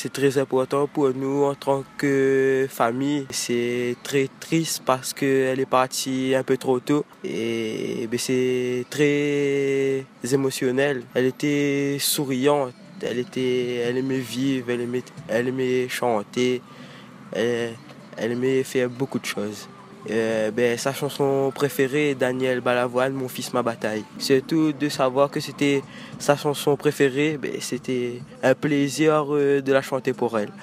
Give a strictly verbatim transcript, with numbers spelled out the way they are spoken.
c'est très important pour nous en tant que famille. C'est très triste parce qu'elle est partie un peu trop tôt et ben, c'est très émotionnel. Elle était souriante, elle, était, elle aimait vivre, elle aimait, elle aimait chanter, elle, elle aimait faire beaucoup de choses. Euh, ben, sa chanson préférée, Daniel Balavoine, Mon fils, ma bataille. Surtout de savoir que c'était sa chanson préférée, ben, c'était un plaisir euh, de la chanter pour elle.